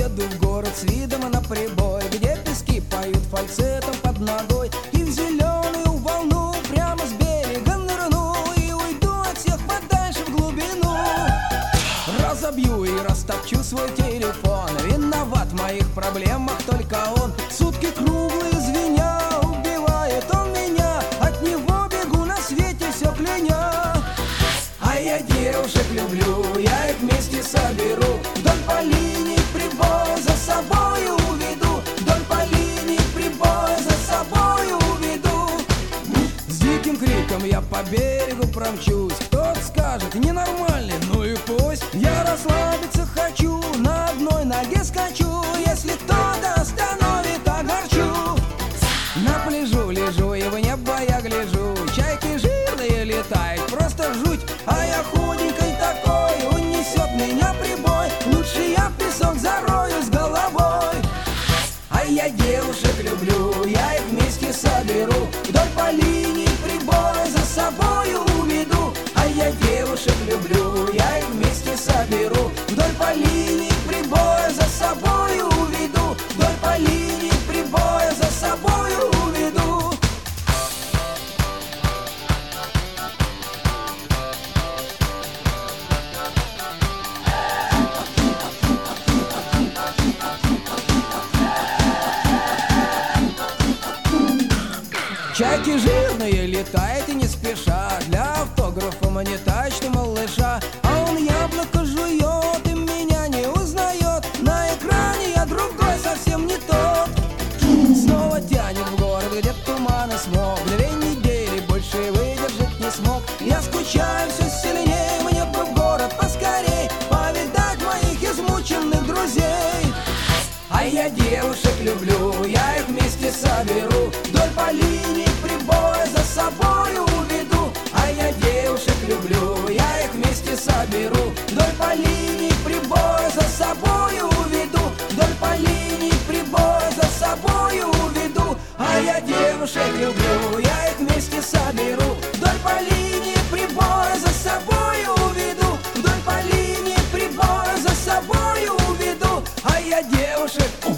еду в город с видом на прибой, где пески поют фальцетом под ногой. И в зеленую волну прямо с берега нырну, и уйду от всех подальше в глубину. Разобью и растопчу свой телефон, виноват в моих проблемах только он. Сутки круглые звеня, убивает он меня, от него бегу на свете все кляня. А я девушек люблю, я их вместе соберу, вдоль по линии прибоя за собою уведу, вдоль по линии прибоя за собою уведу. С диким криком я по берегу промчусь, кто-то скажет ненормальный, ну и пусть. Я расслабиться хочу, на одной ноге скачу, если кто-то остановит, огорчу. На пляжу лежу и в небо я гляжу, чайки жирные летают, просто жуть. А я худенькой такой, унесет меня прибой, лучше я в песок зарою с головой. А я девушек люблю, я их вместе соберу, вдоль по линии прибоя за собою уведу. А я девушек люблю, я их вместе соберу, вдоль по линии прибоя за собою уведу, вдоль по линии прибоя за собою уведу. Чайки жирные летают и не спеша, для автографа монетачный малыша. А он яблоко жует и меня не узнает, на экране я другой, совсем не тот. Снова тянет в город, где туман и смог, 2 недели больше выдержать не смог. Я скучаю все сильнее, мне бы в город поскорей, повидать моих измученных друзей. А я девушек люблю, я их вместе соберу, вдоль по линии прибоя за собою уведу. А я девушек люблю, я их вместе соберу, вдоль по линии прибоя за собою уведу, вдоль по линии прибоя за собою уведу. А я девушек люблю, я их вместе соберу, вдоль по линии прибоя за собою уведу, вдоль по линии прибоя за собою уведу. А я девушек